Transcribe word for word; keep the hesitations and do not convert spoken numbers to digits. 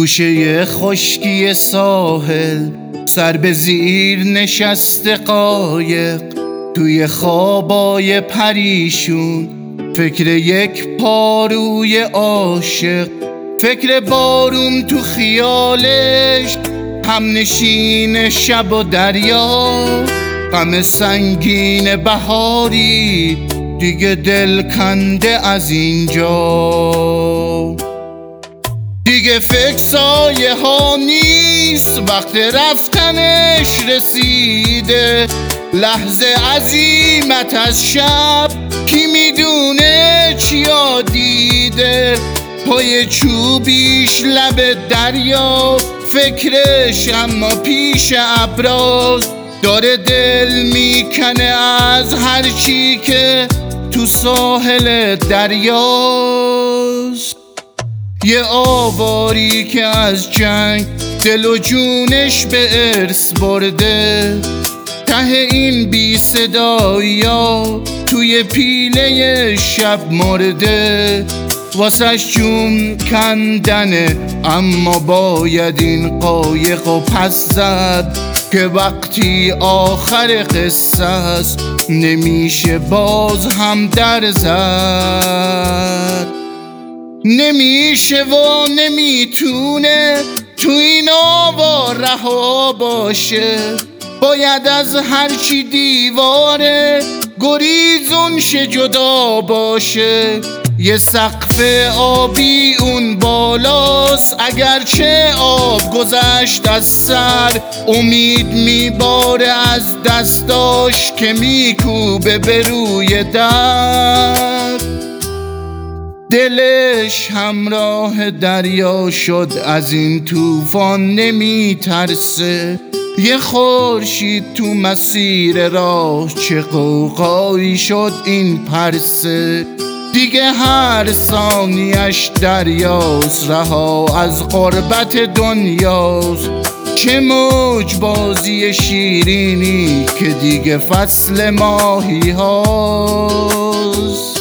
گوشه خشکی ساحل، سر به زیر نشسته قایق، توی خوابای پریشون، فکر یک پاروی عاشق، فکر بارون تو خیالش، همنشین شب و دریا، غم سنگین بهاری دیگه دل کنده از اینجا. دیگه فکر سایه ها نیست، وقت رفتنش رسیده، لحظه عزیمت از شب، کی میدونه چیا دیده، پای چوبیش لب دریا، فکرش اما پیش ابراز، داره دل میکنه از هر چی که تو ساحل دریاست. یه آواری که از جنگ دل و جونش به ارث برده، ته این بی صدایا توی پیله شب مرده، واسش جون کندنه اما باید این قایق و پس زد، که وقتی آخر قصه است نمیشه باز هم در زد. نمیشه و نمیتونه تو این آوا رها باشه، باید از هرچی دیواره گریزون شه جدا باشه. یه سقف آبی اون بالاست، اگرچه آب گذشت از سر، امید میباره از دستاش که میکوبه به روی در. دلش همراه دریا شد، از این طوفان نمیترسه، یه خورشید تو مسیر راه، چه غوغایی شد این پرسه. دیگه هر ثانیش دریاست، رها از غربت دنیاست، چه موج بازی شیرینی که دیگه فصل ماهی هاست.